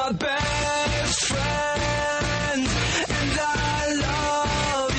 my best friend, and I love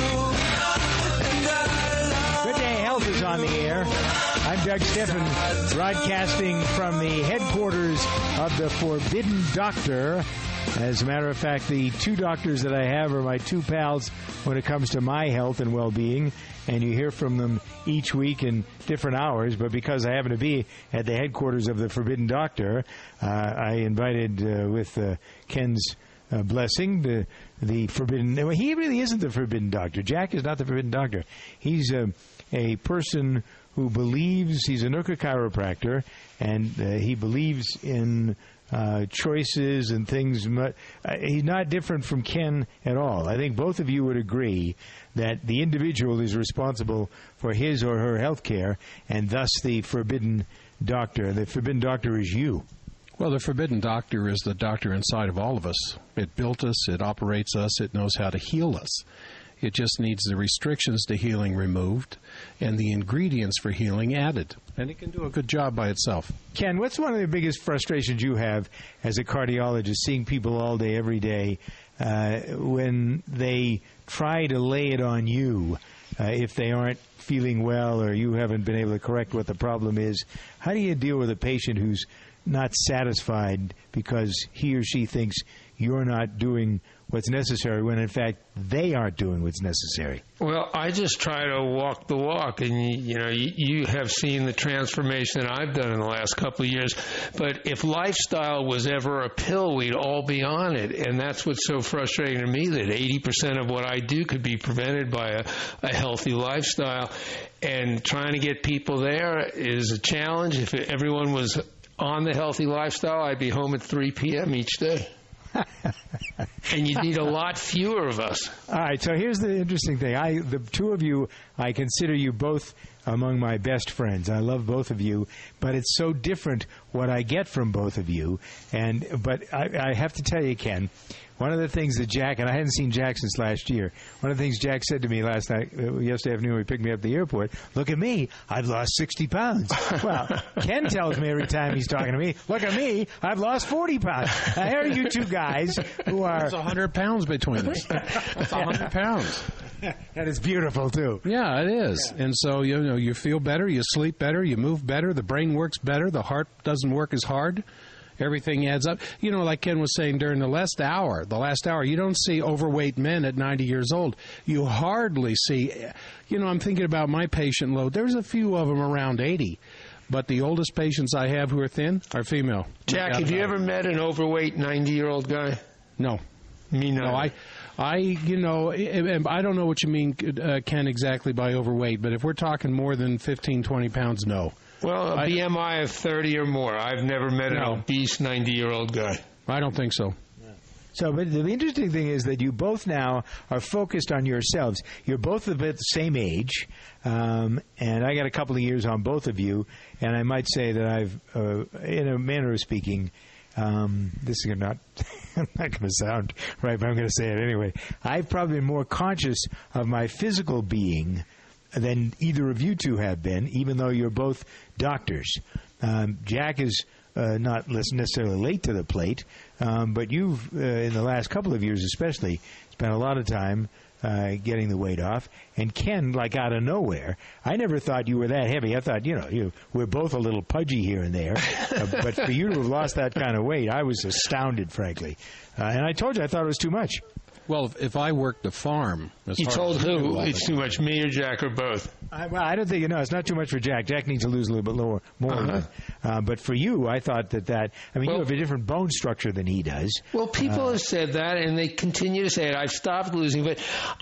you. And I love Good Day Health is on the air. I'm Doug Stiffen, broadcasting from the headquarters of the Forbidden Doctor. As a matter of fact, the two doctors that I have are my two pals when it comes to my health and well-being, and you hear from them each week in different hours. But because I happen to be at the headquarters of the Forbidden Doctor, I invited, with Ken's blessing, the Forbidden... Well, he really isn't the Forbidden Doctor. Jack is not the Forbidden Doctor. He's a person who believes... He's a Nooka chiropractor, and he believes in... choices and things. He's not different from Ken at all. I think both of you would agree that the individual is responsible for his or her health care, and thus the Forbidden Doctor. The Forbidden Doctor is you. Well, the Forbidden Doctor is the doctor inside of all of us. It built us, it operates us, it knows how to heal us. It just needs the restrictions to healing removed and the ingredients for healing added. And it can do a good job by itself. Ken, what's one of the biggest frustrations you have as a cardiologist, seeing people all day, every day, when they try to lay it on you if they aren't feeling well or you haven't been able to correct what the problem is? How do you deal with a patient who's not satisfied because he or she thinks you're not doing what's necessary when, in fact, they aren't doing what's necessary? Well, I just try to walk the walk, and you have seen the transformation that I've done in the last couple of years. But if lifestyle was ever a pill, we'd all be on it, and that's what's so frustrating to me, that 80% of what I do could be prevented by a healthy lifestyle. And trying to get people there is a challenge. If everyone was on the healthy lifestyle, I'd be home at 3 p.m. each day. And you need a lot fewer of us. All right, so here's the interesting thing. The two of you, I consider you both among my best friends. I love both of you, but it's so different what I get from both of you. But I have to tell you, Ken, one of the things that Jack, and I hadn't seen Jack since last year, one of the things Jack said to me yesterday afternoon when he picked me up at the airport, look at me, I've lost 60 pounds. Well, Ken tells me every time he's talking to me, look at me, I've lost 40 pounds. Now, here are you two guys who are... It's 100 pounds between us. It's 100 pounds. That is beautiful, too. Yeah, it is. Yeah. And so, you feel better, you sleep better, you move better, the brain works better, the heart doesn't work as hard. Everything adds up. Like Ken was saying during the last hour, you don't see overweight men at 90 years old. You hardly see, I'm thinking about my patient load. There's a few of them around 80. But the oldest patients I have who are thin are female. Jack, have you ever met an overweight 90-year-old guy? No. Me neither. No, I don't know what you mean, Ken, exactly by overweight, but if we're talking more than 15, 20 pounds, no. Well, a BMI of 30 or more. I've never met an obese 90-year-old guy. I don't think so. So, but the interesting thing is that you both now are focused on yourselves. You're both about the same age, and I got a couple of years on both of you, and I might say that I've, in a manner of speaking, this is not I'm not going to sound right, but I'm going to say it anyway. I've probably been more conscious of my physical being than either of you two have been, even though you're both doctors. Jack is not necessarily late to the plate, but you've, in the last couple of years especially, spent a lot of time getting the weight off. And Ken, like out of nowhere, I never thought you were that heavy. I thought, we're both a little pudgy here and there. But for you to have lost that kind of weight, I was astounded, frankly. And I told you I thought it was too much. Well, if I worked the farm... You told who it's too much, me or Jack or both? I don't think, it's not too much for Jack. Jack needs to lose a little bit more. But for you, I thought you have a different bone structure than he does. Well, people have said that, and they continue to say it. I've stopped losing. But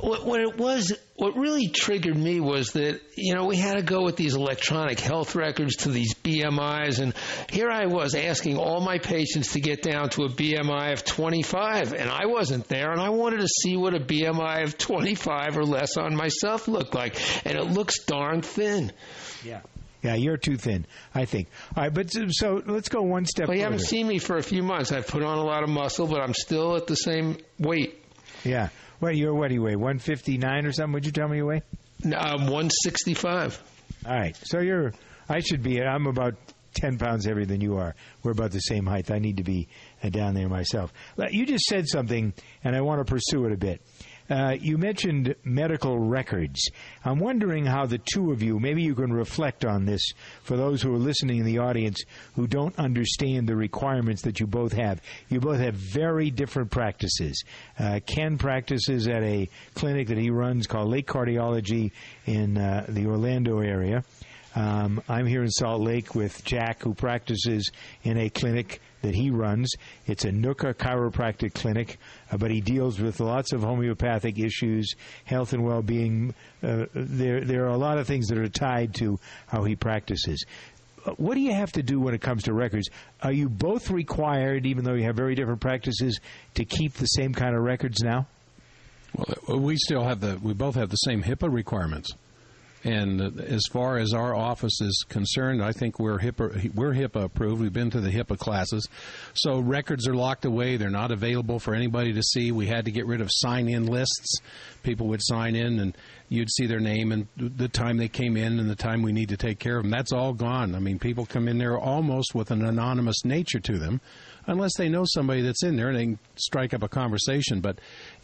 what really triggered me was that, we had to go with these electronic health records to these BMIs, and here I was asking all my patients to get down to a BMI of 25, and I wasn't there, and I wanted to see what a BMI of 25 or less on myself looked like, and it looks darn thin. Yeah, you're too thin, I think. All right, but so let's go one step further. You haven't seen me for a few months. I've put on a lot of muscle, but I'm still at the same weight. Yeah. What do you weigh, 159 or something? Would you tell me you weigh? 165. All right. So I'm about 10 pounds heavier than you are. We're about the same height. I need to be down there myself. You just said something, and I want to pursue it a bit. You mentioned medical records. I'm wondering how the two of you, maybe you can reflect on this for those who are listening in the audience who don't understand the requirements that you both have. You both have very different practices. Ken practices at a clinic that he runs called Lake Cardiology in the Orlando area. I'm here in Salt Lake with Jack, who practices in a clinic that he runs. It's a Nooka chiropractic clinic, but he deals with lots of homeopathic issues, health and well-being. There are a lot of things that are tied to how he practices. What do you have to do when it comes to records? Are you both required, even though you have very different practices, to keep the same kind of records now? Well, we both have the same HIPAA requirements. And as far as our office is concerned, I think we're HIPAA approved. We've been to the HIPAA classes. So records are locked away. They're not available for anybody to see. We had to get rid of sign-in lists. People would sign in, and you'd see their name and the time they came in and the time we need to take care of them. That's all gone. I mean, people come in there almost with an anonymous nature to them, unless they know somebody that's in there and they can strike up a conversation. But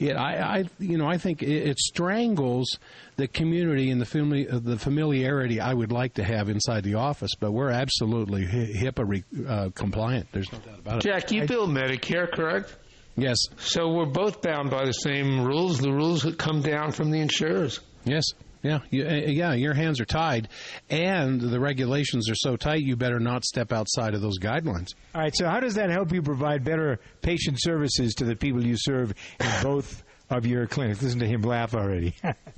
I think it strangles the community and the familiarity I would like to have inside the office. But we're absolutely HIPAA compliant. There's no doubt about it. Jack, you bill Medicare, correct? Yes. So we're both bound by the same rules. The rules that come down from the insurers. Yes. Yeah, your hands are tied, and the regulations are so tight, you better not step outside of those guidelines. All right, so how does that help you provide better patient services to the people you serve in both of your clinics? Listen to him laugh already.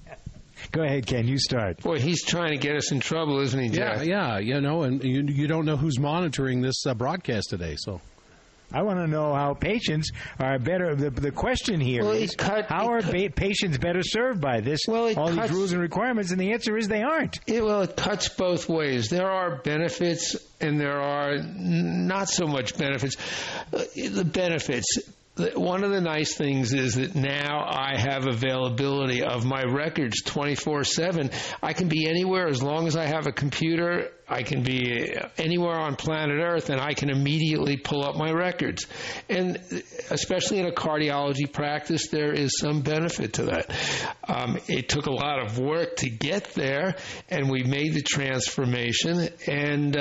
Go ahead, Ken, you start. Boy, he's trying to get us in trouble, isn't he, Jack? Yeah, and you don't know who's monitoring this broadcast today, so... I want to know how patients are better. The question here is, how are patients better served by this? All these rules and requirements, and the answer is they aren't. It cuts both ways. There are benefits, and there are not so much benefits. The benefits. One of the nice things is that now I have availability of my records 24/7. I can be anywhere as long as I have a computer. I can be anywhere on planet Earth, and I can immediately pull up my records. And especially in a cardiology practice, there is some benefit to that. It took a lot of work to get there, and we made the transformation. And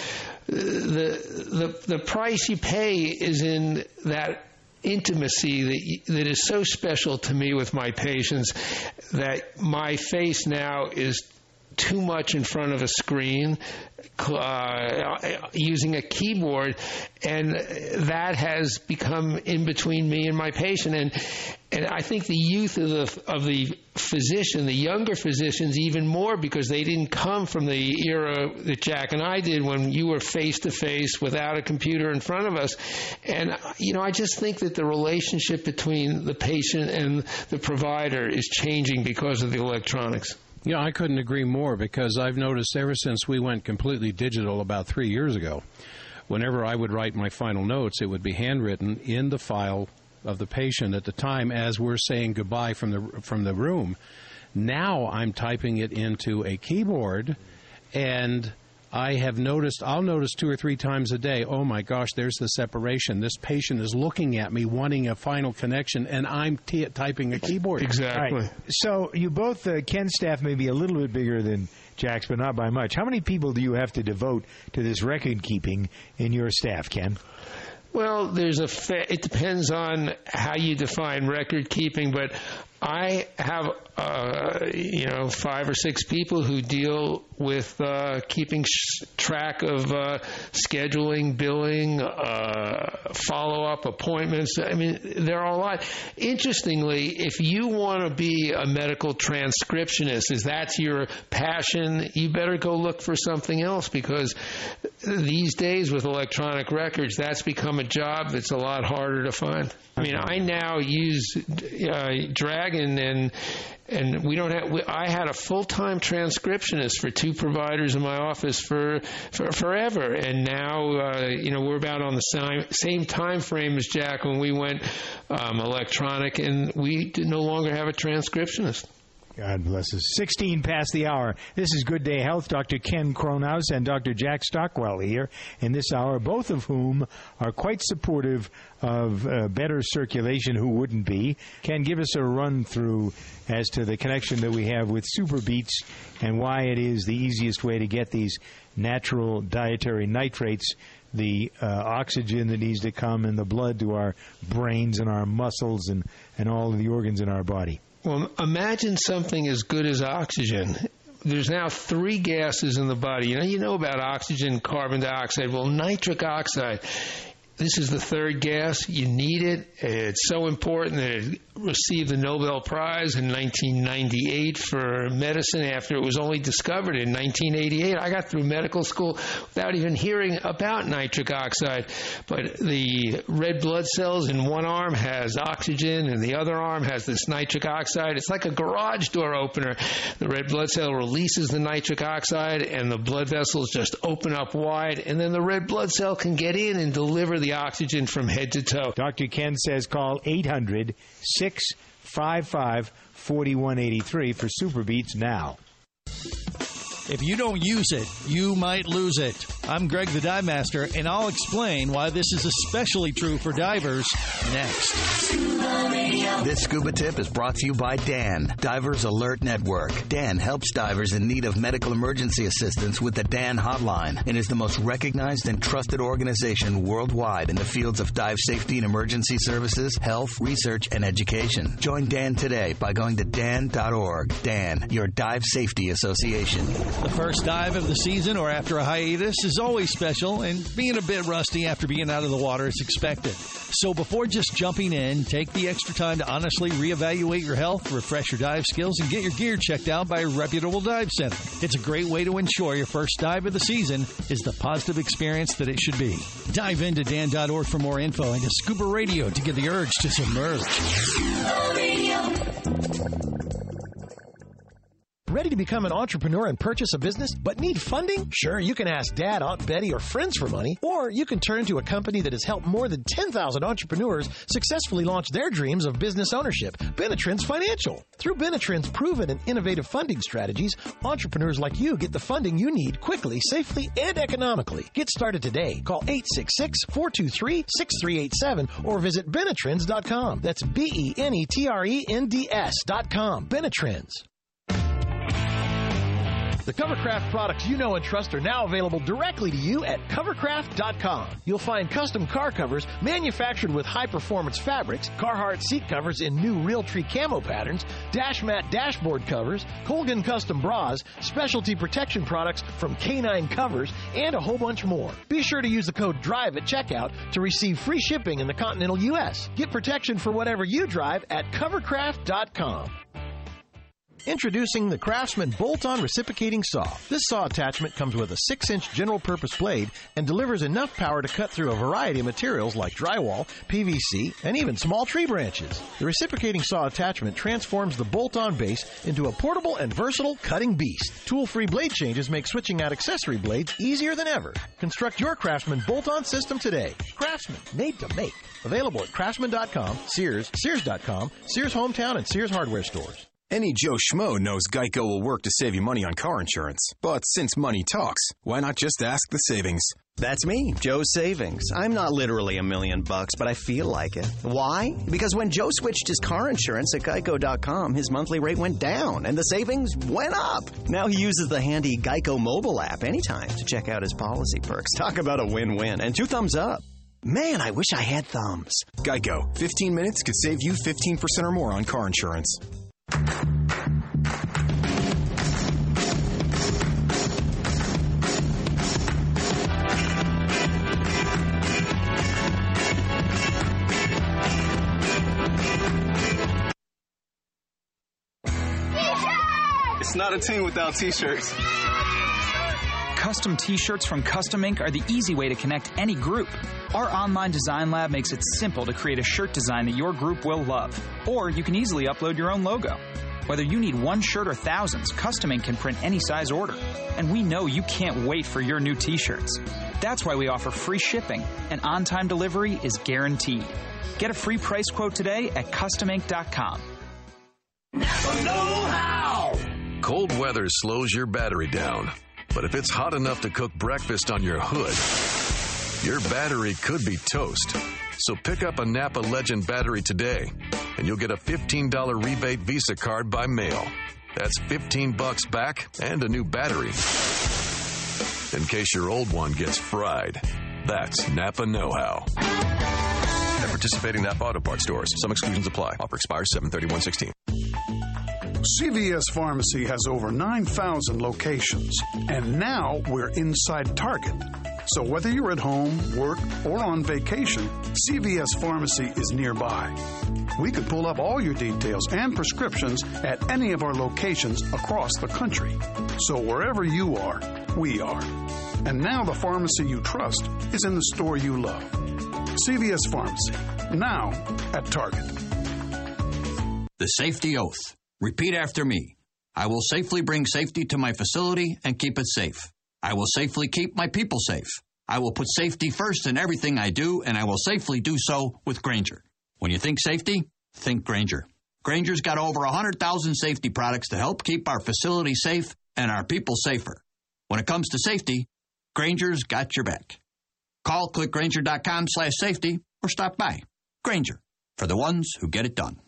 the price you pay is in that intimacy that is so special to me with my patients, that my face now is too much in front of a screen, using a keyboard, and that has become in between me and my patient. And I think the youth of the physician, the younger physicians, even more, because they didn't come from the era that Jack and I did, when you were face-to-face without a computer in front of us. And, I just think that the relationship between the patient and the provider is changing because of the electronics. Yeah, I couldn't agree more, because I've noticed ever since we went completely digital about 3 years ago, whenever I would write my final notes, it would be handwritten in the file of the patient at the time as we're saying goodbye from the room. Now I'm typing it into a keyboard, and I'll notice 2 or 3 times a day, oh my gosh, there's the separation. This patient is looking at me wanting a final connection, and I'm typing a keyboard. Exactly. Right. So you both, Ken's staff may be a little bit bigger than Jack's, but not by much. How many people do you have to devote to this record keeping in your staff, Ken? Well, it depends on how you define record keeping, but I have 5 or 6 people who deal with keeping track of scheduling, billing, follow-up appointments. I mean, there are a lot. Interestingly, if you want to be a medical transcriptionist, if that's your passion, you better go look for something else, because these days with electronic records, that's become a job that's a lot harder to find. I mean, I now use Dragon, and we don't have. I had a full-time transcriptionist for 2 providers in my office for forever, and now we're about on the same time frame as Jack when we went electronic, and we no longer have a transcriptionist. God bless us. 16 past the hour. This is Good Day Health. Dr. Ken Cronhaus and Dr. Jack Stockwell here in this hour, both of whom are quite supportive of better circulation. Who wouldn't be? Ken, give us a run-through as to the connection that we have with Super Beets and why it is the easiest way to get these natural dietary nitrates, the oxygen that needs to come in the blood to our brains and our muscles and all of the organs in our body. Well, imagine something as good as oxygen. There's now 3 gases in the body. You know about oxygen, carbon dioxide. Well, nitric oxide, this is the 3rd gas. You need it. It's so important that it received the Nobel Prize in 1998 for medicine after it was only discovered in 1988. I got through medical school without even hearing about nitric oxide. But the red blood cells in one arm has oxygen and the other arm has this nitric oxide. It's like a garage door opener. The red blood cell releases the nitric oxide and the blood vessels just open up wide, and then the red blood cell can get in and deliver the oxygen from head to toe. Dr. Ken says call 800-655-4183 for Super Beets now. If you don't use it, you might lose it. I'm Greg the Dive Master, and I'll explain why this is especially true for divers next. This scuba tip is brought to you by DAN, Divers Alert Network. DAN helps divers in need of medical emergency assistance with the DAN hotline and is the most recognized and trusted organization worldwide in the fields of dive safety and emergency services, health, research, and education. Join DAN today by going to dan.org. DAN, your dive safety association. The first dive of the season or after a hiatus is always special, and being a bit rusty after being out of the water is expected. So before just jumping in, take the extra time to honestly reevaluate your health, refresh your dive skills, and get your gear checked out by a reputable dive center. It's a great way to ensure your first dive of the season is the positive experience that it should be. Dive into dan.org for more info and to Scuba Radio to get the urge to submerge. Ready to become an entrepreneur and purchase a business, but need funding? Sure, you can ask Dad, Aunt Betty, or friends for money, or you can turn to a company that has helped more than 10,000 entrepreneurs successfully launch their dreams of business ownership, Benetrends Financial. Through Benetrends' proven and innovative funding strategies, entrepreneurs like you get the funding you need quickly, safely, and economically. Get started today. Call 866-423-6387 or visit Benetrends.com. That's Benetrends.com. Benetrends. The Covercraft products you know and trust are now available directly to you at Covercraft.com. You'll find custom car covers manufactured with high-performance fabrics, Carhartt seat covers in new Realtree camo patterns, Dash Mat dashboard covers, Colgan custom bras, specialty protection products from K9 Covers, and a whole bunch more. Be sure to use the code DRIVE at checkout to receive free shipping in the continental U.S. Get protection for whatever you drive at Covercraft.com. Introducing the Craftsman Bolt-On Reciprocating Saw. This saw attachment comes with a 6-inch general-purpose blade and delivers enough power to cut through a variety of materials like drywall, PVC, and even small tree branches. The reciprocating saw attachment transforms the bolt-on base into a portable and versatile cutting beast. Tool-free blade changes make switching out accessory blades easier than ever. Construct your Craftsman Bolt-On system today. Craftsman, made to make. Available at Craftsman.com, Sears, Sears.com, Sears Hometown, and Sears Hardware stores. Any Joe Schmo knows Geico will work to save you money on car insurance. But since money talks, why not just ask the savings? That's me, Joe Savings. I'm not literally $1 million, but I feel like it. Why? Because when Joe switched his car insurance at Geico.com, his monthly rate went down and the savings went up. Now he uses the handy Geico mobile app anytime to check out his policy perks. Talk about a win-win. And 2 thumbs up. Man, I wish I had thumbs. Geico. 15 minutes could save you 15% or more on car insurance. It's not a team without t-shirts. Custom t-shirts from Custom Ink are the easy way to connect any group. Our online design lab makes it simple to create a shirt design that your group will love. Or you can easily upload your own logo. Whether you need one shirt or thousands, Custom Ink can print any size order. And we know you can't wait for your new t-shirts. That's why we offer free shipping, and on-time delivery is guaranteed. Get a free price quote today at CustomInk.com. Know-how. Cold weather slows your battery down. But if it's hot enough to cook breakfast on your hood, your battery could be toast. So pick up a Napa Legend battery today, and you'll get a $15 rebate Visa card by mail. That's $15 back and a new battery. In case your old one gets fried. That's Napa know-how. At participating Napa Auto Parts stores. Some exclusions apply. Offer expires 7/31/16. CVS Pharmacy has over 9,000 locations, and now we're inside Target. So whether you're at home, work, or on vacation, CVS Pharmacy is nearby. We could pull up all your details and prescriptions at any of our locations across the country. So wherever you are, we are. And now the pharmacy you trust is in the store you love. CVS Pharmacy, now at Target. The safety oath. Repeat after me. I will safely bring safety to my facility and keep it safe. I will safely keep my people safe. I will put safety first in everything I do, and I will safely do so with Grainger. When you think safety, think Grainger. Grainger's got over 100,000 safety products to help keep our facility safe and our people safer. When it comes to safety, Grainger's got your back. Call clickgrainger.com/safety or stop by. Grainger, for the ones who get it done.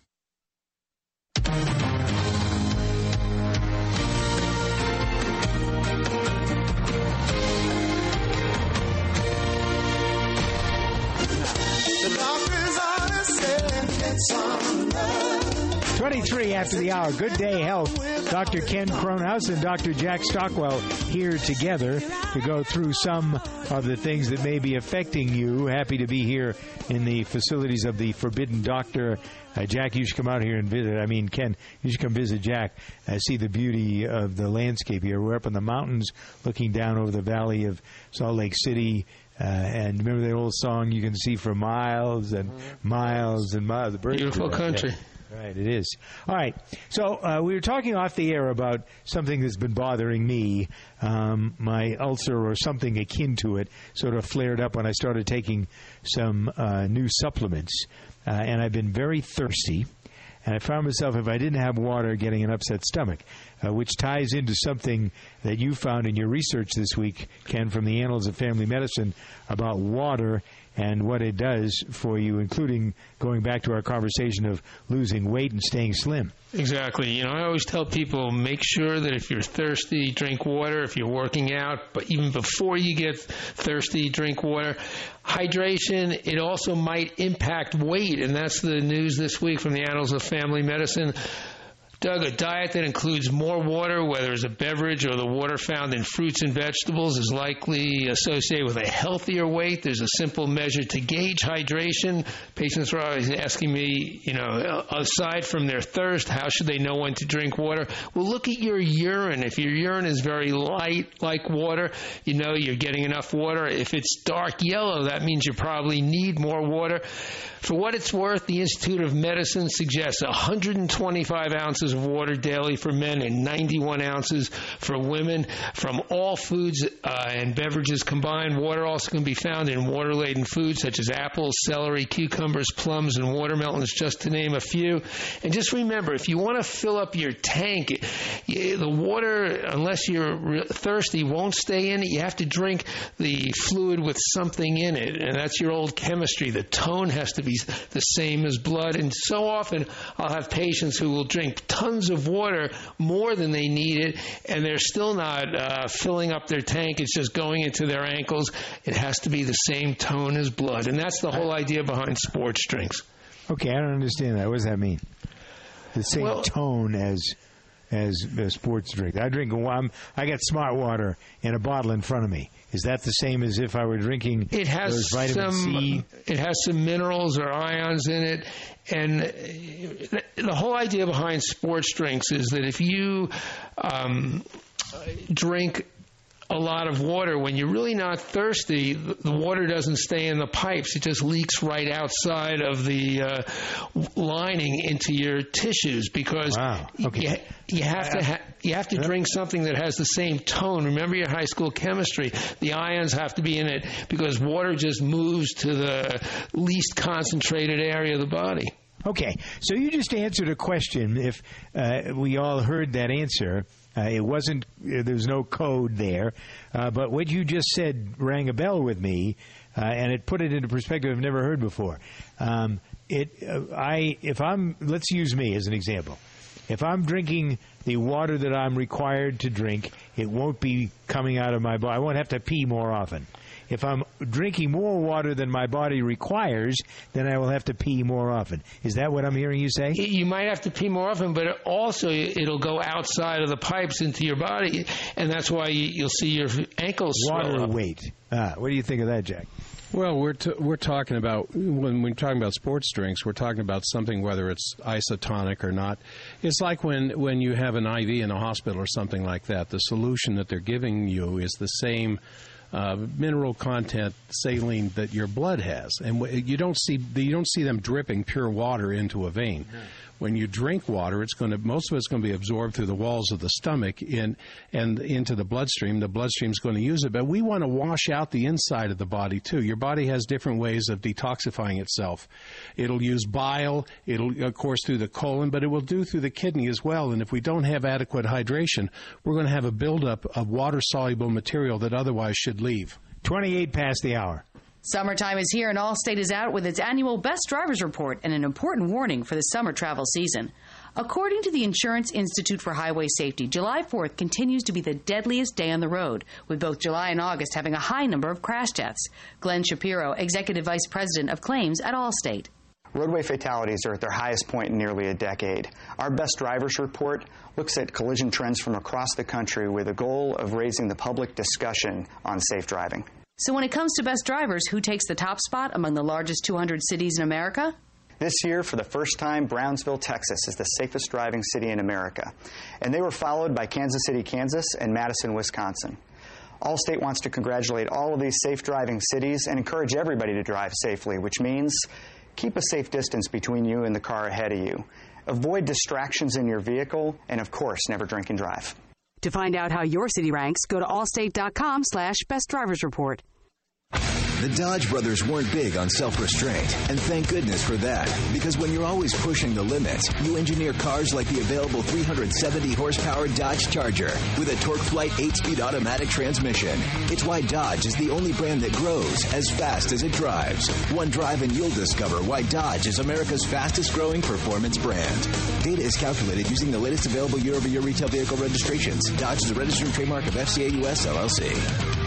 The doctor's honest said it's on love. 23 after the hour. Good Day Health. Dr. Ken Cronhouse and Dr. Jack Stockwell here together to go through some of the things that may be affecting you. Happy to be here in the facilities of the Forbidden Doctor. Jack, you should come out here and visit. I mean, Ken, you should come visit Jack. See the beauty of the landscape here. We're up in the mountains looking down over the valley of Salt Lake City. And remember the old song, you can see for miles and miles and miles. The beautiful country. Right, it is. All right. So we were talking off the air about something that's been bothering me. My ulcer or something akin to it sort of flared up when I started taking some new supplements. And I've been very thirsty. And I found myself, if I didn't have water, getting an upset stomach, which ties into something that you found in your research this week, Ken, from the Annals of Family Medicine about water and what it does for you, including going back to our conversation of losing weight and staying slim. Exactly. You know, I always tell people, make sure that if you're thirsty, drink water. If you're working out, but even before you get thirsty, drink water. Hydration, it also might impact weight, and that's the news this week from the Annals of Family Medicine. Doug, a diet that includes more water, whether it's a beverage or the water found in fruits and vegetables, is likely associated with a healthier weight. There's a simple measure to gauge hydration. Patients are always asking me, you know, aside from their thirst, how should they know when to drink water? Well, look at your urine. If your urine is very light, like water, you know you're getting enough water. If it's dark yellow, that means you probably need more water. For what it's worth, the Institute of Medicine suggests 125 ounces of water daily for men and 91 ounces for women from all foods and beverages combined. Water also can be found in water-laden foods such as apples, celery, cucumbers, plums, and watermelons, just to name a few. And just remember, if you want to fill up your tank, the water, unless you're thirsty, won't stay in it. You have to drink the fluid with something in it, and that's your old chemistry. The tone has to be the same as blood. And so often I'll have patients who will drink tons of water, more than they need it, and they're still not filling up their tank. It's just going into their ankles. It has to be the same tone as blood. And that's the whole idea behind sports drinks. Okay, I don't understand that. What does that mean? The same tone as a sports drink. I got Smart Water in a bottle in front of me. Is that the same as if I were drinking those vitamin C? It has some minerals or ions in it. And the whole idea behind sports drinks is that if you drink a lot of water, when you're really not thirsty, the water doesn't stay in the pipes. It just leaks right outside of the lining into your tissues because you have to drink something that has the same tone. Remember your high school chemistry. The ions have to be in it because water just moves to the least concentrated area of the body. Okay, so you just answered a question. If we all heard that answer, It wasn't. There's no code there. But what you just said rang a bell with me, and it put it into perspective I've never heard before. Let's use me as an example. If I'm drinking the water that I'm required to drink, it won't be coming out of my body. I won't have to pee more often. If I'm drinking more water than my body requires, then I will have to pee more often. Is that what I'm hearing you say? You might have to pee more often, but also it'll go outside of the pipes into your body, and that's why you'll see your ankles swell Water up. weight. What do you think of that, Jack? Well, we're talking about, when we're talking about sports drinks, we're talking about something, whether it's isotonic or not. It's like when you have an IV in a hospital or something like that. The solution that they're giving you is the same mineral content saline that your blood has, and you don't see them dripping pure water into a vein. Mm-hmm. When you drink water, most of it's going to be absorbed through the walls of the stomach and into the bloodstream. The bloodstream's going to use it, but we want to wash out the inside of the body too. Your body has different ways of detoxifying itself. It'll use bile, it'll of course through the colon, but it will do through the kidney as well. And if we don't have adequate hydration, we're going to have a buildup of water-soluble material that otherwise should leave. 28 past the hour. Summertime is here, and Allstate is out with its annual Best Drivers Report and an important warning for the summer travel season. According to the Insurance Institute for Highway Safety, July 4th continues to be the deadliest day on the road, with both July and August having a high number of crash deaths. Glenn Shapiro, Executive Vice President of Claims at Allstate. Roadway fatalities are at their highest point in nearly a decade. Our Best Drivers Report looks at collision trends from across the country with a goal of raising the public discussion on safe driving. So when it comes to best drivers, who takes the top spot among the largest 200 cities in America? This year, for the first time, Brownsville, Texas is the safest driving city in America. And they were followed by Kansas City, Kansas, and Madison, Wisconsin. Allstate wants to congratulate all of these safe driving cities and encourage everybody to drive safely, which means keep a safe distance between you and the car ahead of you. Avoid distractions in your vehicle, and of course, never drink and drive. To find out how your city ranks, go to allstate.com/bestdriversreport. The Dodge brothers weren't big on self-restraint, and thank goodness for that, because when you're always pushing the limits, you engineer cars like the available 370-horsepower Dodge Charger with a TorqueFlite 8-speed automatic transmission. It's why Dodge is the only brand that grows as fast as it drives. One drive and you'll discover why Dodge is America's fastest-growing performance brand. Data is calculated using the latest available year-over-year retail vehicle registrations. Dodge is a registered trademark of FCA US LLC.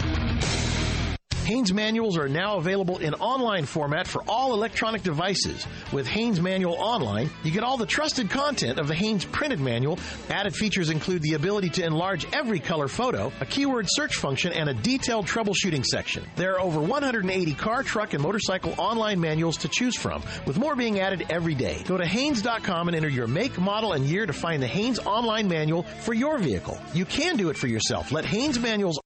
Haynes manuals are now available in online format for all electronic devices. With Haynes Manual Online, you get all the trusted content of the Haynes printed manual. Added features include the ability to enlarge every color photo, a keyword search function, and a detailed troubleshooting section. There are over 180 car, truck, and motorcycle online manuals to choose from, with more being added every day. Go to Haynes.com and enter your make, model, and year to find the Haynes online manual for your vehicle. You can do it for yourself. Let Haynes Manuals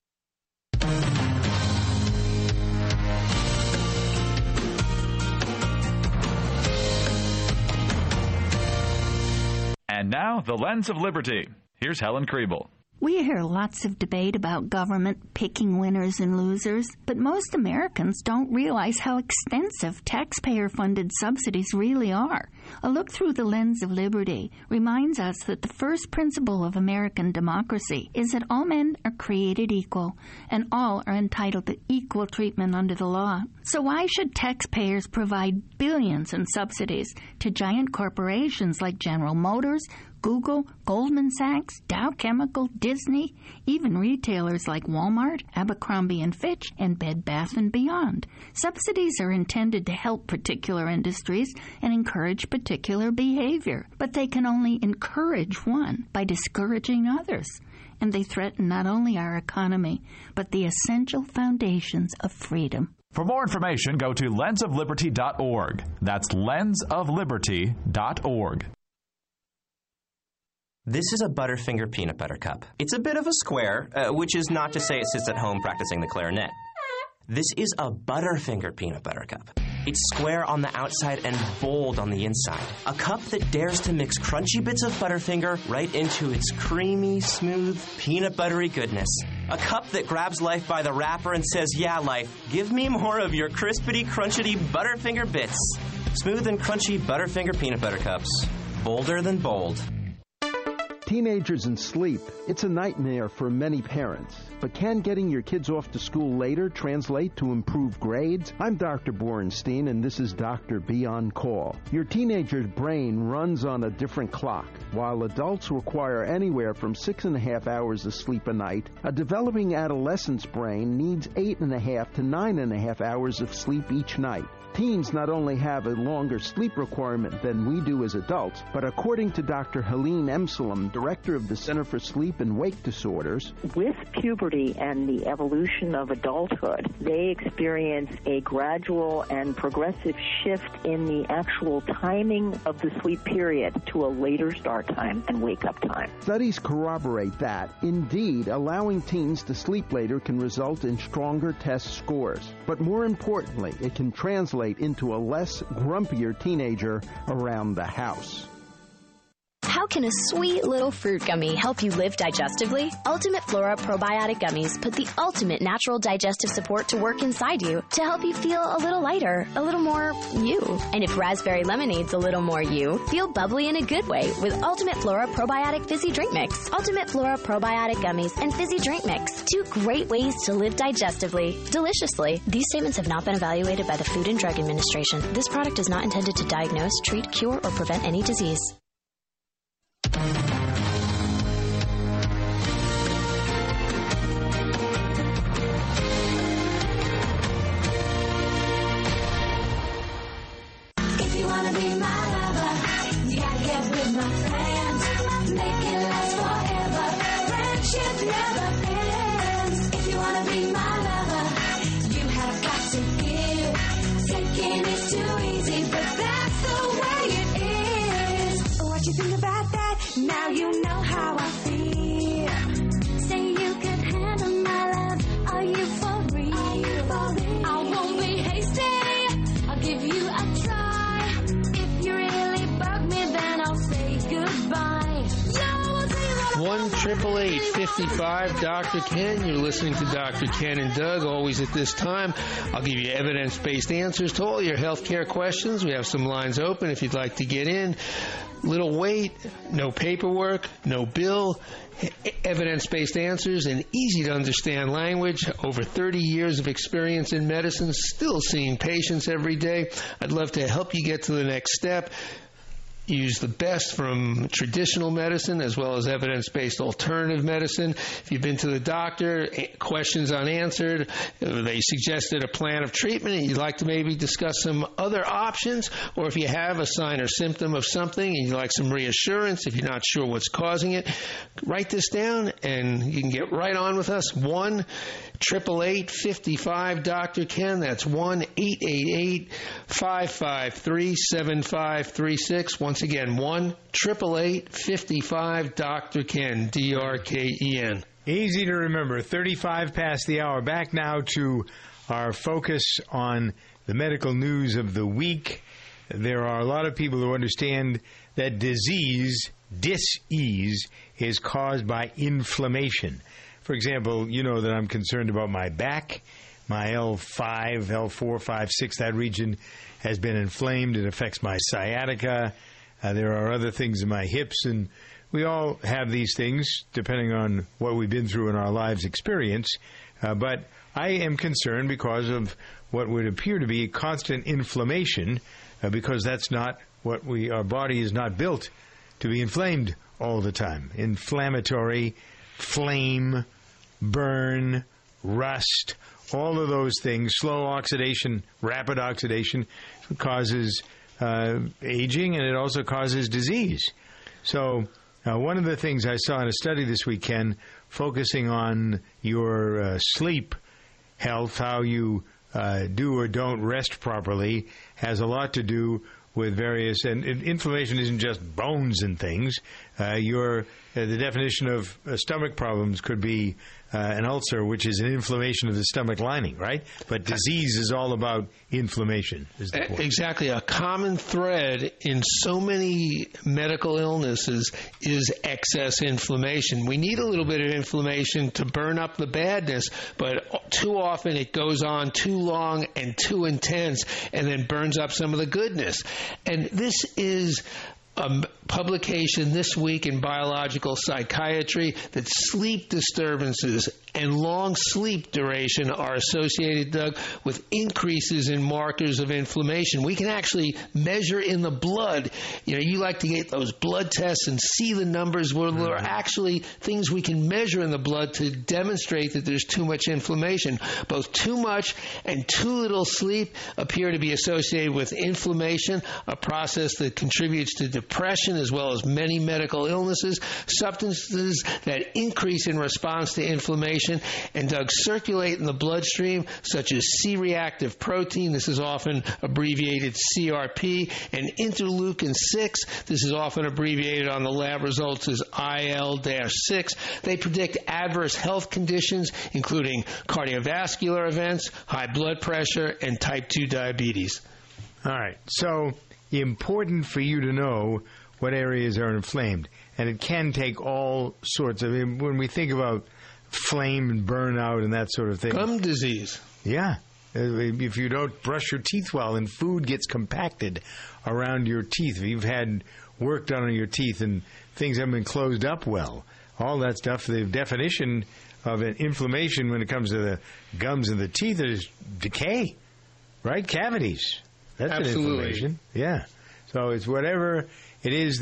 And now, the Lens of Liberty. Here's Helen Kriebel. We hear lots of debate about government picking winners and losers, but most Americans don't realize how extensive taxpayer-funded subsidies really are. A look through the lens of liberty reminds us that the first principle of American democracy is that all men are created equal, and all are entitled to equal treatment under the law. So why should taxpayers provide billions in subsidies to giant corporations like General Motors, Google, Goldman Sachs, Dow Chemical, Disney, even retailers like Walmart, Abercrombie & Fitch, and Bed Bath & Beyond? Subsidies are intended to help particular industries and encourage particular behavior, but they can only encourage one by discouraging others. And they threaten not only our economy, but the essential foundations of freedom. For more information, go to lensofliberty.org. That's lensofliberty.org. This is a Butterfinger peanut butter cup. It's a bit of a square, which is not to say it sits at home practicing the clarinet. This is a Butterfinger peanut butter cup. It's square on the outside and bold on the inside. A cup that dares to mix crunchy bits of Butterfinger right into its creamy, smooth, peanut buttery goodness. A cup that grabs life by the wrapper and says, yeah, life, give me more of your crispity, crunchity Butterfinger bits. Smooth and crunchy Butterfinger peanut butter cups. Bolder than bold. Teenagers and sleep, it's a nightmare for many parents. But can getting your kids off to school later translate to improved grades? I'm Dr. Borenstein, and this is Dr. B on Call. Your teenager's brain runs on a different clock. While adults require anywhere from 6.5 hours of sleep a night, a developing adolescent's brain needs 8.5 to 9.5 hours of sleep each night. Teens not only have a longer sleep requirement than we do as adults, but according to Dr. Helene Emselem, director of the Center for Sleep and Wake Disorders, with puberty and the evolution of adulthood, they experience a gradual and progressive shift in the actual timing of the sleep period to a later start time and wake-up time. Studies corroborate that, indeed, allowing teens to sleep later can result in stronger test scores. But more importantly, it can translate into a less grumpier teenager around the house. How can a sweet little fruit gummy help you live digestively? Ultimate Flora Probiotic Gummies put the ultimate natural digestive support to work inside you to help you feel a little lighter, a little more you. And if raspberry lemonade's a little more you, feel bubbly in a good way with Ultimate Flora Probiotic Fizzy Drink Mix. Ultimate Flora Probiotic Gummies and Fizzy Drink Mix. 2 great ways to live digestively, deliciously. These statements have not been evaluated by the Food and Drug Administration. This product is not intended to diagnose, treat, cure, or prevent any disease. If you wanna be my lover, you gotta get with my friends. Make it last forever. Friendship never ends. If you wanna be my lover, you have got to give. Taking is too easy, but that's the way it is. What you think about that? Now you know how I feel. Say you can handle my love. Are you for real? I won't be hasty. I'll give you a try. If you really bug me, then I'll say goodbye. 1-888-55 Dr. Ken. You're listening to Dr. Ken and Doug. Always at this time, I'll give you evidence-based answers to all your health care questions. We have some lines open if you'd like to get in. Little wait, no paperwork, no bill, evidence-based answers, and easy-to-understand language. Over 30 years of experience in medicine, still seeing patients every day. I'd love to help you get to the next step. Use the best from traditional medicine as well as evidence-based alternative medicine. If you've been to the doctor, questions unanswered, they suggested a plan of treatment and you'd like to maybe discuss some other options, or if you have a sign or symptom of something and you'd like some reassurance, if you're not sure what's causing it, write this down and you can get right on with us. 1-888-55 Dr. Ken. That's 1-888-553-7536. Once again, 1-888-55 Dr. Ken, DRKEN. Easy to remember, 35 past the hour. Back now to our focus on the medical news of the week. There are a lot of people who understand that dis-ease, is caused by inflammation. For example, you know that I'm concerned about my back. My L5, L4, 5, 6, that region has been inflamed. It affects my sciatica. There are other things in my hips, and we all have these things depending on what we've been through in our lives experience. But I am concerned because of what would appear to be constant inflammation, because that's not what our body is not built to be inflamed all the time. Inflammatory, flame, burn, rust, all of those things, slow oxidation, rapid oxidation, causes aging, and it also causes disease. So one of the things I saw in a study this weekend, focusing on your sleep health, how you do or don't rest properly, has a lot to do with various, and inflammation isn't just bones and things. The definition of stomach problems could be an ulcer, which is an inflammation of the stomach lining, right? But disease is all about inflammation. Is the point. Exactly. A common thread in so many medical illnesses is excess inflammation. We need a little bit of inflammation to burn up the badness, but too often it goes on too long and too intense and then burns up some of the goodness. And this is publication this week in Biological Psychiatry that sleep disturbances and long sleep duration are associated, Doug, with increases in markers of inflammation. We can actually measure in the blood. You know, you like to get those blood tests and see the numbers. Well, there are actually things we can measure in the blood to demonstrate that there's too much inflammation. Both too much and too little sleep appear to be associated with inflammation, a process that contributes to depression as well as many medical illnesses. Substances that increase in response to inflammation and, Doug, circulate in the bloodstream, such as C-reactive protein, this is often abbreviated CRP, and interleukin-6, this is often abbreviated on the lab results as IL-6. They predict adverse health conditions, including cardiovascular events, high blood pressure, and type 2 diabetes. All right. So important for you to know what areas are inflamed. And it can take all sorts of, when we think about flame and burnout and that sort of thing. Gum disease. Yeah. If you don't brush your teeth well and food gets compacted around your teeth, if you've had work done on your teeth and things haven't been closed up well, all that stuff, the definition of an inflammation when it comes to the gums and the teeth is decay, right? Cavities. That's Absolutely. An inflammation. Yeah. So it's whatever it is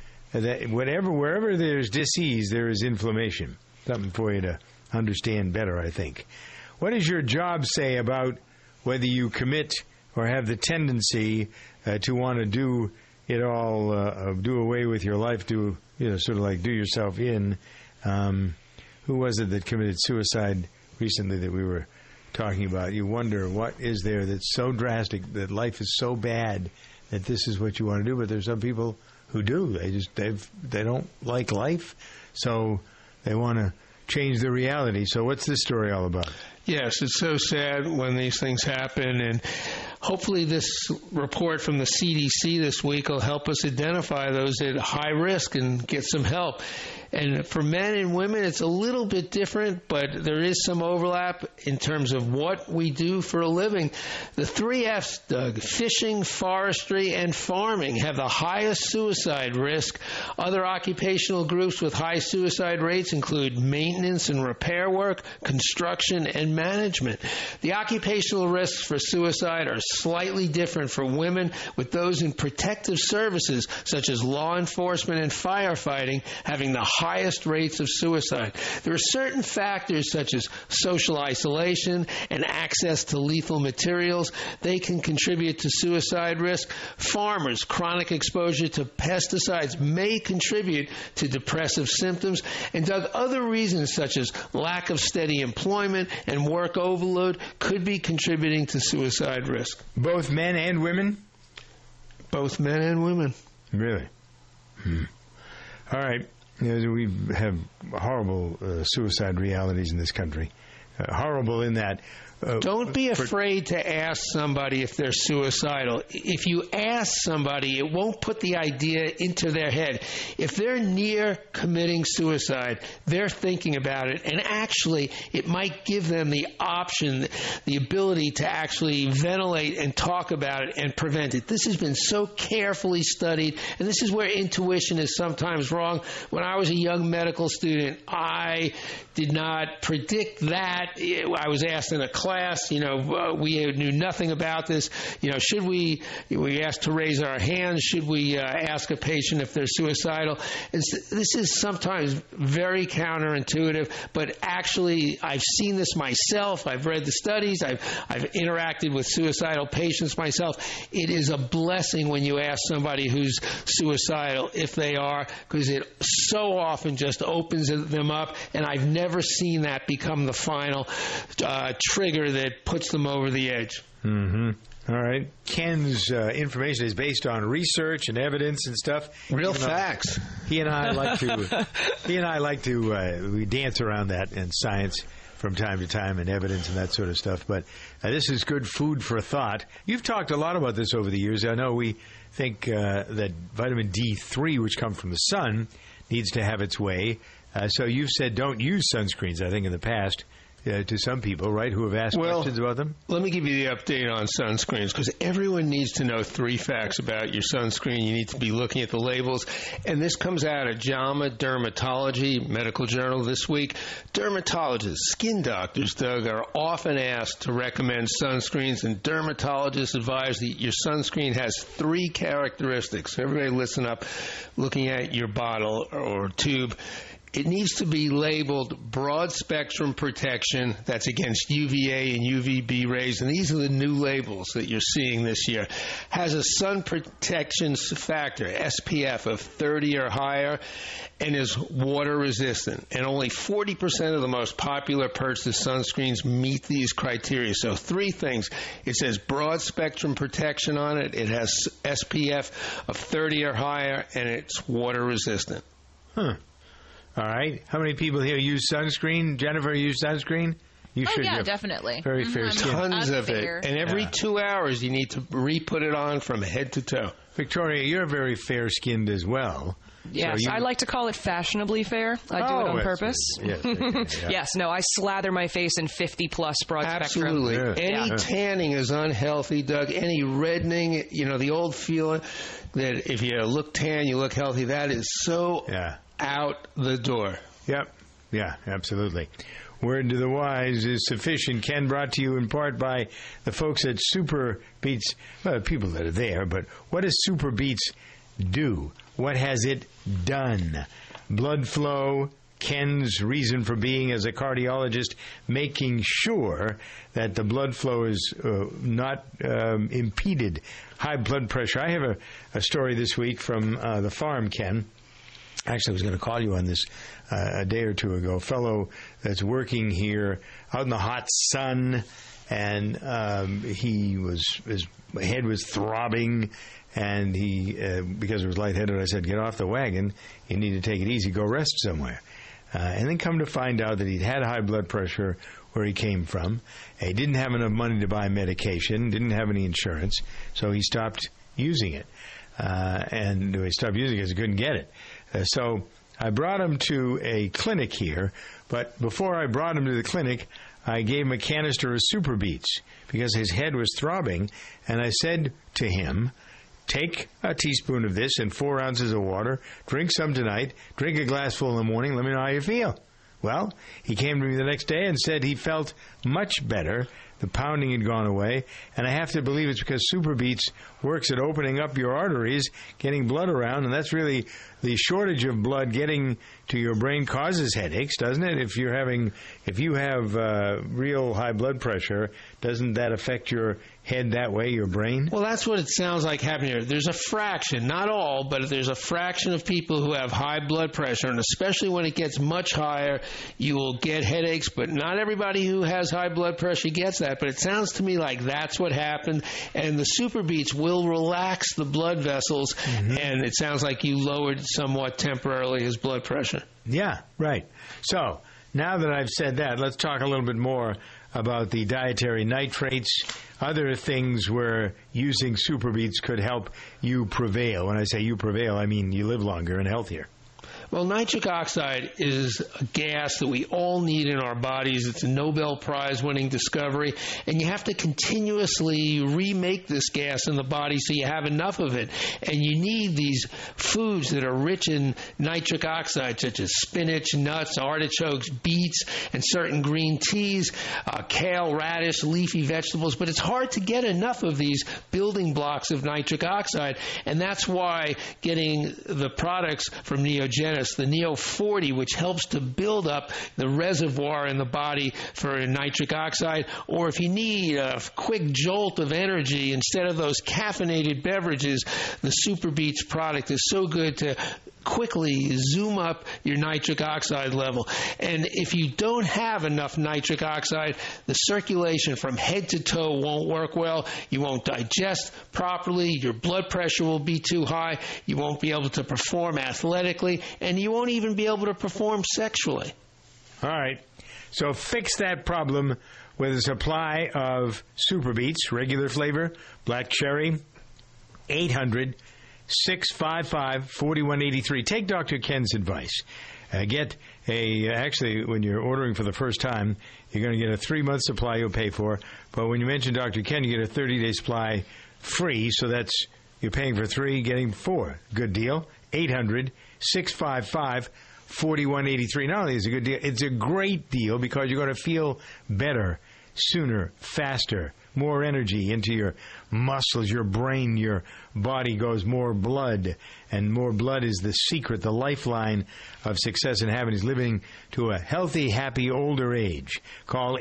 wherever there's disease, there is inflammation. Something for you to understand better, I think. What does your job say about whether you commit or have the tendency to want to do it all, do away with your life, sort of like do yourself in? Who was it that committed suicide recently that we were talking about? You wonder what is there that's so drastic, that life is so bad that this is what you want to do. But there's some people who do. They don't like life, so they want to change their reality. So what's this story all about? Yes, it's so sad when these things happen, and hopefully this report from the CDC this week will help us identify those at high risk and get some help. And for men and women, it's a little bit different, but there is some overlap in terms of what we do for a living. The 3 F's, Doug, fishing, forestry, and farming have the highest suicide risk. Other occupational groups with high suicide rates include maintenance and repair work, construction, and management. The occupational risks for suicide are slightly different for women, with those in protective services, such as law enforcement and firefighting, having the highest rates of suicide. There are certain factors such as social isolation and access to lethal materials. They can contribute to suicide risk. Farmers, chronic exposure to pesticides may contribute to depressive symptoms. And, Doug, other reasons such as lack of steady employment and work overload could be contributing to suicide risk. Both men and women? Both men and women. Really? All right. We have horrible suicide realities in this country. Horrible in that. Don't be afraid to ask somebody if they're suicidal. If you ask somebody, it won't put the idea into their head. If they're near committing suicide, they're thinking about it, and actually it might give them the option, the ability to actually ventilate and talk about it and prevent it. This has been so carefully studied, and this is where intuition is sometimes wrong. When I was a young medical student, I did not predict that. I was asked in a class, we knew nothing about this. Should we asked to raise our hands, should we ask a patient if they're suicidal? And this is sometimes very counterintuitive, but actually I've seen this myself. I've read the studies. I've interacted with suicidal patients myself. It is a blessing when you ask somebody who's suicidal if they are, because it so often just opens them up, and I've never seen that become the final trigger that puts them over the edge. Mm-hmm. All right. Ken's information is based on research and evidence and stuff. Real facts. He and I like to we dance around that in science from time to time, and evidence and that sort of stuff. But this is good food for thought. You've talked a lot about this over the years. I know we think that vitamin D3, which comes from the sun, needs to have its way. So you've said don't use sunscreens, I think, in the past. to some people, right, who have asked questions about them? Let me give you the update on sunscreens, because everyone needs to know 3 facts about your sunscreen. You need to be looking at the labels. And this comes out of JAMA Dermatology Medical Journal this week. Dermatologists, skin doctors, Doug, are often asked to recommend sunscreens, and dermatologists advise that your sunscreen has 3 characteristics. Everybody listen up, looking at your bottle or tube. It needs to be labeled broad spectrum protection. That's against UVA and UVB rays. And these are the new labels that you're seeing this year. Has a sun protection factor, SPF, of 30 or higher, and is water resistant. And only 40% of the most popular purchased sunscreens meet these criteria. So 3 things. It says broad spectrum protection on it. It has SPF of 30 or higher, and it's water resistant. Huh. All right. How many people here use sunscreen? Jennifer, use sunscreen? You should. Yeah, have definitely. Very fair skin. Tons of it. And every 2 hours, you need to re-put it on from head to toe. Victoria, you're very fair-skinned as well. Yes, I like to call it fashionably fair. I do it on purpose. Yes, yes, no, I slather my face in 50-plus broad Absolutely. spectrum. Any tanning is unhealthy, Doug. Any reddening, the old feeling that if you look tan, you look healthy, that is so out the door. Yep. Yeah, absolutely. Word to the wise is sufficient. Ken, brought to you in part by the folks at Super Beets. Well, the people that are there, but what does Super Beets do? What has it done? Blood flow, Ken's reason for being as a cardiologist, making sure that the blood flow is not impeded. High blood pressure. I have a story this week from the farm, Ken. Actually, I was going to call you on this a day or two ago. A fellow that's working here out in the hot sun, and his head was throbbing, and he, because he was lightheaded, I said, get off the wagon. You need to take it easy. Go rest somewhere. And then come to find out that he'd had high blood pressure where he came from. He didn't have enough money to buy medication, didn't have any insurance, so he stopped using it. And he stopped using it because he couldn't get it. So I brought him to a clinic here, but before I brought him to the clinic, I gave him a canister of Super Beets because his head was throbbing, and I said to him, take a teaspoon of this and 4 ounces of water, drink some tonight, drink a glassful in the morning, let me know how you feel. Well, he came to me the next day and said he felt much better. The pounding had gone away, and I have to believe it's because Super Beets works at opening up your arteries, getting blood around, and that's really the shortage of blood getting to your brain causes headaches, doesn't it? If you have real high blood pressure, doesn't that affect your head that way, your brain? Well, that's what it sounds like happening here. There's a fraction, not all, but there's a fraction of people who have high blood pressure, and especially when it gets much higher, you will get headaches, but not everybody who has high blood pressure gets that. But it sounds to me like that's what happened, and the Super Beets will relax the blood vessels, and it sounds like you lowered somewhat temporarily his blood pressure. Yeah, right. So, now that I've said that, let's talk a little bit more about the dietary nitrates, other things where using Super Beets could help you prevail. When I say you prevail, I mean you live longer and healthier. Well, nitric oxide is a gas that we all need in our bodies. It's a Nobel Prize-winning discovery, and you have to continuously remake this gas in the body so you have enough of it. And you need these foods that are rich in nitric oxide, such as spinach, nuts, artichokes, beets, and certain green teas, kale, radish, leafy vegetables. But it's hard to get enough of these building blocks of nitric oxide, and that's why getting the products from Neogenis, the Neo 40, which helps to build up the reservoir in the body for nitric oxide, or if you need a quick jolt of energy instead of those caffeinated beverages, the Super Beets product is so good to quickly zoom up your nitric oxide level. And if you don't have enough nitric oxide, the circulation from head to toe won't work well. You won't digest properly. Your blood pressure will be too high. You won't be able to perform athletically, and you won't even be able to perform sexually. All right. So fix that problem with a supply of Super Beets, regular flavor, black cherry, 800-655-4183. Take Dr. Ken's advice. Actually, when you're ordering for the first time, you're going to get a 3-month supply you'll pay for. But when you mention Dr. Ken, you get a 30-day supply free. So that's, you're paying for 3, getting 4. Good deal. 800-655-4183. Not only is it a good deal, it's a great deal because you're going to feel better sooner, faster, more energy into your muscles, your brain, your body goes more blood, and more blood is the secret, the lifeline of success and happiness, living to a healthy, happy older age. Call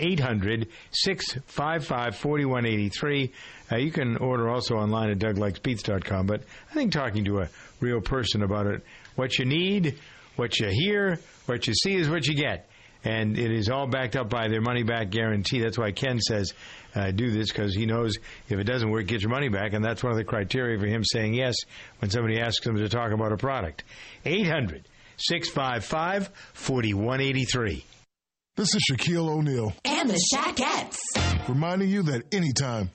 800-655-4183. You can order also online at DougLikesBeats.com, but I think talking to a real person about it, what you need, what you hear, what you see is what you get. And it is all backed up by their money-back guarantee. That's why Ken says do this, because he knows if it doesn't work, get your money back. And that's one of the criteria for him saying yes when somebody asks him to talk about a product. 800-655-4183. This is Shaquille O'Neal. And the Shaquettes. Reminding you that anytime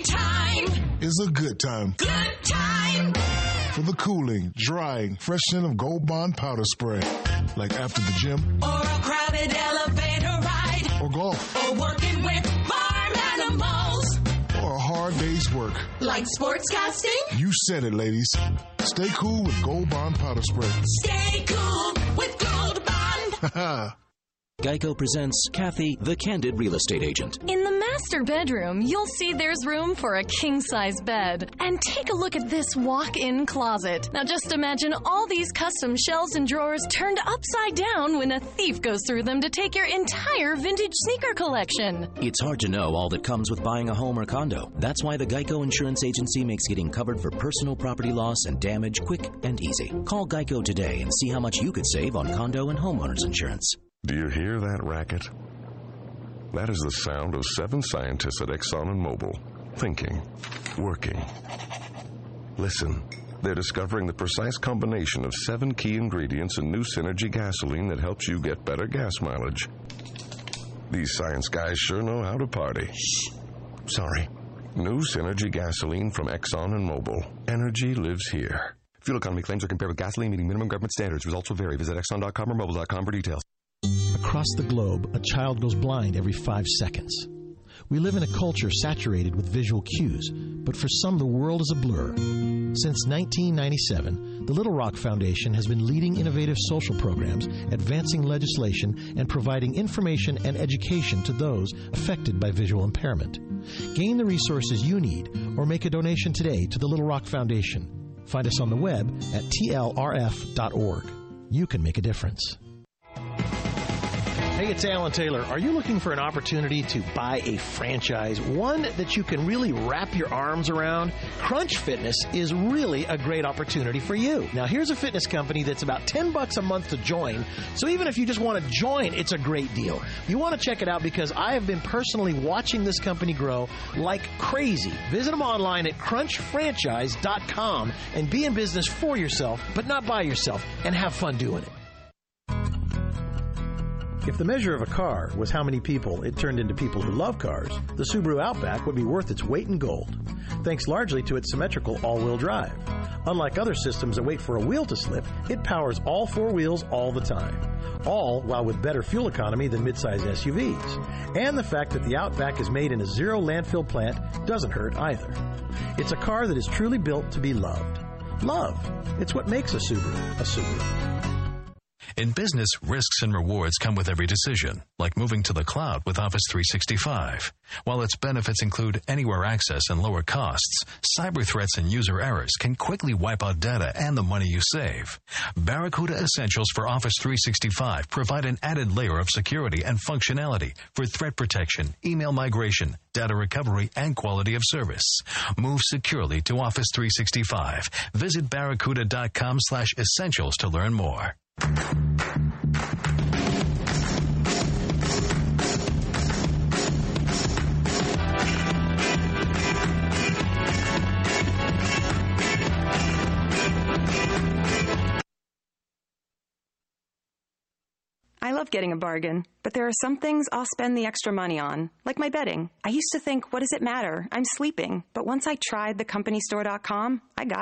is a good time. Good time. For the cooling, drying, fresh scent of Gold Bond powder spray. Like after the gym. Or a crowded elevator ride. Or golf. Or working with farm animals. Or a hard day's work. Like sportscasting? You said it, ladies. Stay cool with Gold Bond powder spray. Stay cool with Gold Bond. Geico presents Kathy, the Candid Real Estate Agent. In the master bedroom, you'll see there's room for a king-size bed. And take a look at this walk-in closet. Now just imagine all these custom shelves and drawers turned upside down when a thief goes through them to take your entire vintage sneaker collection. It's hard to know all that comes with buying a home or condo. That's why the Geico Insurance Agency makes getting covered for personal property loss and damage quick and easy. Call Geico today and see how much you could save on condo and homeowners insurance. Do you hear that racket? That is the sound of 7 scientists at Exxon and Mobil, thinking, working. Listen, they're discovering the precise combination of 7 key ingredients in new Synergy gasoline that helps you get better gas mileage. These science guys sure know how to party. Shh. Sorry. New Synergy gasoline from Exxon and Mobil. Energy lives here. Fuel economy claims are compared with gasoline meeting minimum government standards. Results will vary. Visit Exxon.com or Mobil.com for details. Across the globe, a child goes blind every 5 seconds. We live in a culture saturated with visual cues, but for some, the world is a blur. Since 1997, the Little Rock Foundation has been leading innovative social programs, advancing legislation, and providing information and education to those affected by visual impairment. Gain the resources you need or make a donation today to the Little Rock Foundation. Find us on the web at tlrf.org. You can make a difference. Hey, it's Alan Taylor. Are you looking for an opportunity to buy a franchise, one that you can really wrap your arms around? Crunch Fitness is really a great opportunity for you. Now, here's a fitness company that's about $10 a month to join, so even if you just want to join, it's a great deal. You want to check it out because I have been personally watching this company grow like crazy. Visit them online at crunchfranchise.com and be in business for yourself, but not by yourself, and have fun doing it. If the measure of a car was how many people it turned into people who love cars, the Subaru Outback would be worth its weight in gold, thanks largely to its symmetrical all-wheel drive. Unlike other systems that wait for a wheel to slip, it powers all 4 wheels all the time, all while with better fuel economy than midsize SUVs. And the fact that the Outback is made in a zero landfill plant doesn't hurt either. It's a car that is truly built to be loved. Love. It's what makes a Subaru a Subaru. In business, risks and rewards come with every decision, like moving to the cloud with Office 365. While its benefits include anywhere access and lower costs, cyber threats and user errors can quickly wipe out data and the money you save. Barracuda Essentials for Office 365 provide an added layer of security and functionality for threat protection, email migration, data recovery, and quality of service. Move securely to Office 365. Visit barracuda.com/essentials to learn more. I love getting a bargain, but there are some things I'll spend the extra money on, like my bedding. I used to think, what does it matter? I'm sleeping. But once I tried thecompagnystore.com, I got it.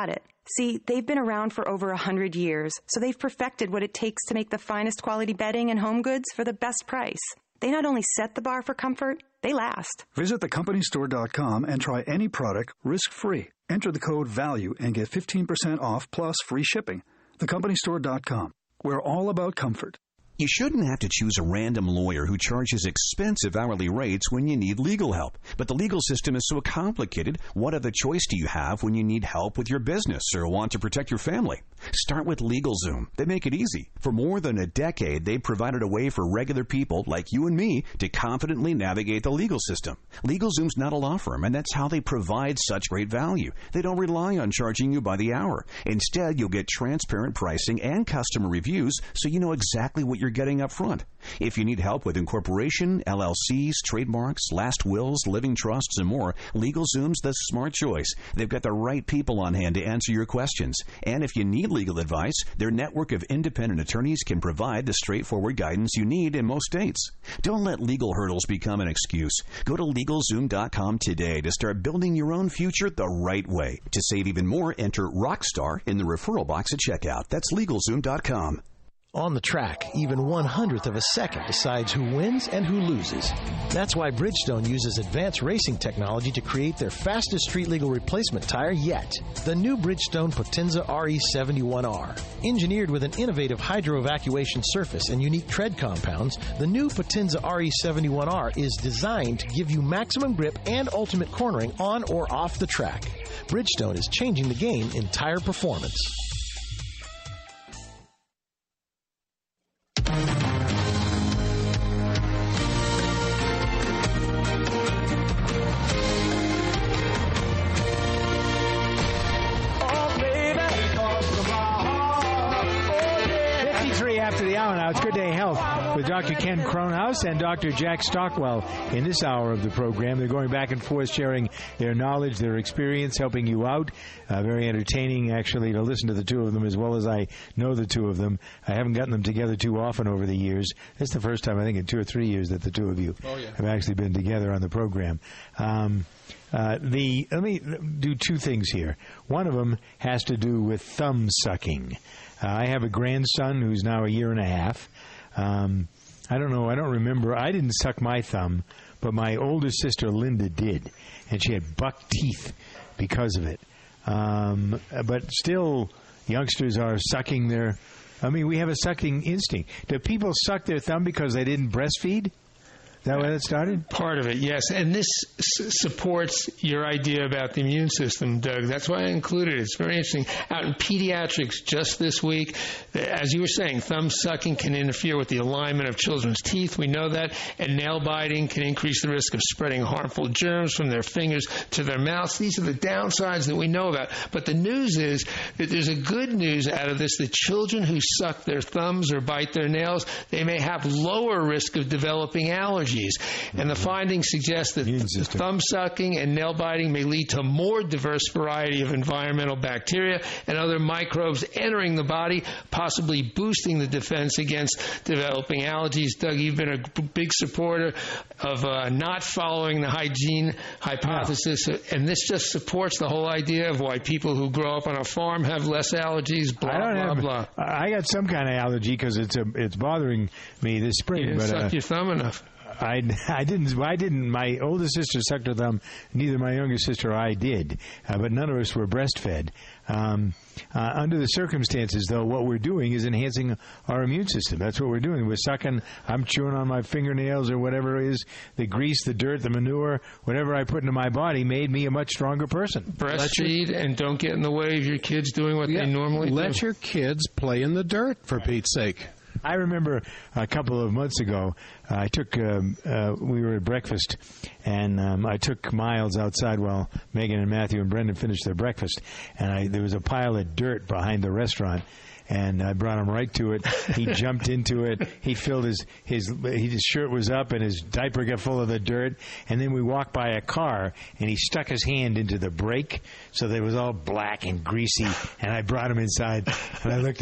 See, they've been around for over 100 years, so they've perfected what it takes to make the finest quality bedding and home goods for the best price. They not only set the bar for comfort, they last. Visit thecompanystore.com and try any product risk-free. Enter the code VALUE and get 15% off plus free shipping. Thecompanystore.com. We're all about comfort. You shouldn't have to choose a random lawyer who charges expensive hourly rates when you need legal help. But the legal system is so complicated, what other choice do you have when you need help with your business or want to protect your family? Start with LegalZoom. They make it easy. For more than a decade, they've provided a way for regular people like you and me to confidently navigate the legal system. LegalZoom's not a law firm, and that's how they provide such great value. They don't rely on charging you by the hour. Instead, you'll get transparent pricing and customer reviews so you know exactly what you're getting up front. If you need help with incorporation, LLCs, trademarks, last wills, living trusts, and more, LegalZoom's the smart choice. They've got the right people on hand to answer your questions. And if you need legal advice, their network of independent attorneys can provide the straightforward guidance you need in most states. Don't let legal hurdles become an excuse. Go to LegalZoom.com today to start building your own future the right way. To save even more, enter Rockstar in the referral box at checkout. That's LegalZoom.com. On the track, even 1/100th of a second decides who wins and who loses. That's why Bridgestone uses advanced racing technology to create their fastest street-legal replacement tire yet, the new Bridgestone Potenza RE71R. Engineered with an innovative hydro-evacuation surface and unique tread compounds, the new Potenza RE71R is designed to give you maximum grip and ultimate cornering on or off the track. Bridgestone is changing the game in tire performance. After the hour now, it's Good Day Health with Dr. Ken Cronhaus and Dr. Jack Stockwell. In this hour of the program, they're going back and forth, sharing their knowledge, their experience, helping you out. Very entertaining, actually, to listen to the two of them as well as I know the two of them. I haven't gotten them together too often over the years. It's the first time, I think, in 2 or 3 years that the two of you have actually been together on the program. Let me do two things here. One of them has to do with thumb sucking. I have a grandson who's now 1.5 years. I don't know. I don't remember. I didn't suck my thumb, but my older sister Linda did, and she had buck teeth because of it. But still, youngsters are sucking their... I mean, we have a sucking instinct. Do people suck their thumb because they didn't breastfeed? Is that where that started? Part of it, yes. And this supports your idea about the immune system, Doug. That's why I included it. It's very interesting. Out in pediatrics just this week, as you were saying, thumb sucking can interfere with the alignment of children's teeth. We know that. And nail biting can increase the risk of spreading harmful germs from their fingers to their mouths. These are the downsides that we know about. But the news is that there's a good news out of this. The children who suck their thumbs or bite their nails, they may have lower risk of developing allergies. And the findings suggest that thumb sucking and nail biting may lead to more diverse variety of environmental bacteria and other microbes entering the body, possibly boosting the defense against developing allergies. Doug, you've been a big supporter of not following the hygiene hypothesis, and this just supports the whole idea of why people who grow up on a farm have less allergies, blah, blah. I got some kind of allergy because it's bothering me this spring. You didn't suck your thumb enough. I didn't. My older sister sucked her thumb. Neither my younger sister or I did, but none of us were breastfed. Under the circumstances, though, what we're doing is enhancing our immune system. That's what we're doing. We're sucking. I'm chewing on my fingernails or whatever it is. The grease, the dirt, the manure, whatever I put into my body made me a much stronger person. Breastfeed and don't get in the way of your kids doing what they normally do. Let your kids play in the dirt, for Pete's sake. I remember a couple of months ago, I took, we were at breakfast, and I took Miles outside while Megan and Matthew and Brendan finished their breakfast, and there was a pile of dirt behind the restaurant, and I brought him right to it. He jumped into it. He filled his shirt was up, and his diaper got full of the dirt, and then we walked by a car, and he stuck his hand into the brake, so that it was all black and greasy, and I brought him inside, and I looked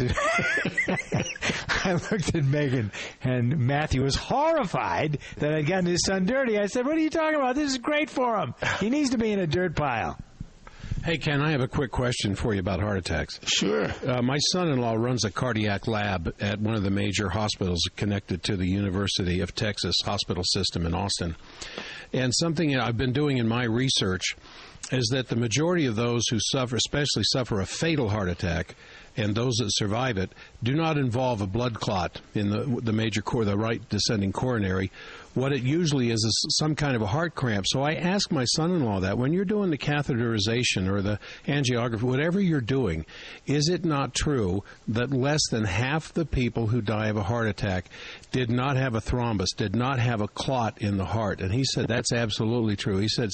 at Megan, and Matthew was horrified that I'd gotten his son dirty. I said, "What are you talking about? This is great for him. He needs to be in a dirt pile." Hey, Ken, I have a quick question for you about heart attacks. Sure. My son-in-law runs a cardiac lab at one of the major hospitals connected to the University of Texas hospital system in Austin. And something I've been doing in my research is that the majority of those who suffer, especially suffer a fatal heart attack, and those that survive it, do not involve a blood clot in the major the right descending coronary. What it usually is some kind of a heart cramp. So I asked my son-in-law that when you're doing the catheterization or the angiography, whatever you're doing, is it not true that less than half the people who die of a heart attack did not have a thrombus, did not have a clot in the heart? And he said that's absolutely true. He said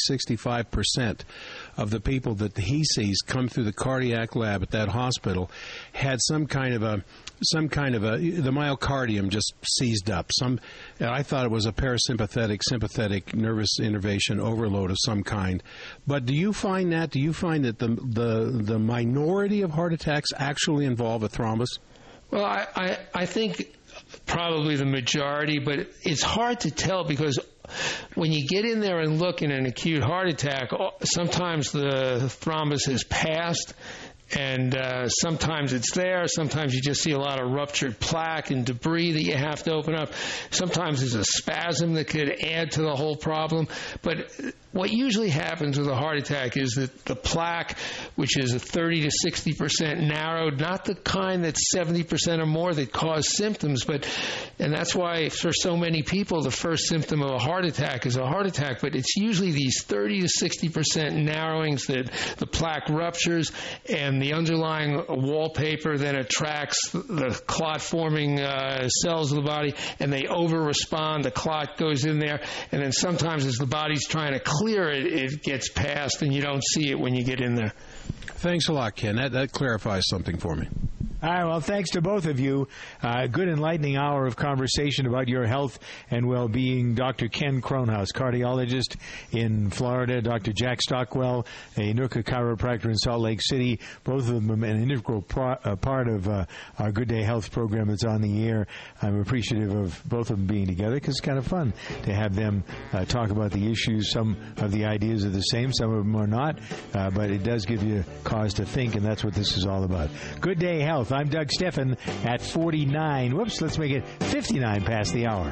65% of the people that he sees come through the cardiac lab at that hospital had some kind of a the myocardium just seized up. I thought it was a parasympathetic, sympathetic nervous innervation overload of some kind. But do you find that the minority of heart attacks actually involve a thrombus? Well, I think probably the majority, but it's hard to tell because when you get in there and look in an acute heart attack, sometimes the thrombus has passed. And sometimes it's there. Sometimes you just see a lot of ruptured plaque and debris that you have to open up. Sometimes there's a spasm that could add to the whole problem. But what usually happens with a heart attack is that the plaque, which is a 30 to 60% narrowed, not the kind that's 70% or more that cause symptoms, and that's why for so many people the first symptom of a heart attack is a heart attack. But it's usually these 30 to 60% narrowings that the plaque ruptures, and the underlying wallpaper then attracts the clot-forming cells of the body, and they over-respond. The clot goes in there, and then sometimes as the body's trying to clear it, it gets passed, and you don't see it when you get in there. Thanks a lot, Ken. That clarifies something for me. All right, well, thanks to both of you. Good enlightening hour of conversation about your health and well-being. Dr. Ken Kronhaus, cardiologist in Florida. Dr. Jack Stockwell, a NURCA chiropractor in Salt Lake City. Both of them an integral part of our Good Day Health program that's on the air. I'm appreciative of both of them being together because it's kind of fun to have them talk about the issues. Some of the ideas are the same, some of them are not, but it does give you cause to think, and that's what this is all about. Good Day Health. I'm Doug Steffen at 49. Whoops, let's make it 59 past the hour.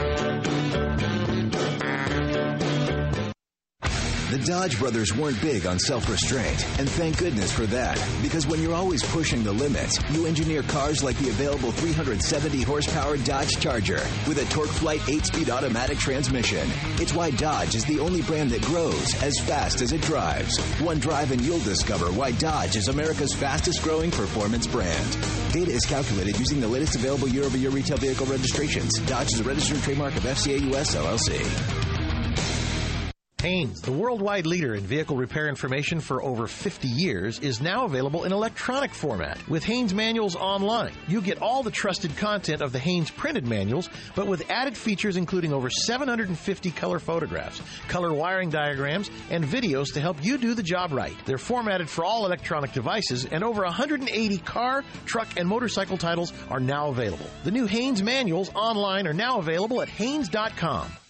The Dodge brothers weren't big on self-restraint, and thank goodness for that, because when you're always pushing the limits, you engineer cars like the available 370-horsepower Dodge Charger with a TorqueFlite 8-speed automatic transmission. It's why Dodge is the only brand that grows as fast as it drives. One drive and you'll discover why Dodge is America's fastest-growing performance brand. Data is calculated using the latest available year-over-year retail vehicle registrations. Dodge is a registered trademark of FCA US LLC. Haynes, the worldwide leader in vehicle repair information for over 50 years, is now available in electronic format. With Haynes Manuals Online, you get all the trusted content of the Haynes printed manuals, but with added features including over 750 color photographs, color wiring diagrams, and videos to help you do the job right. They're formatted for all electronic devices, and over 180 car, truck, and motorcycle titles are now available. The new Haynes Manuals Online are now available at Haynes.com.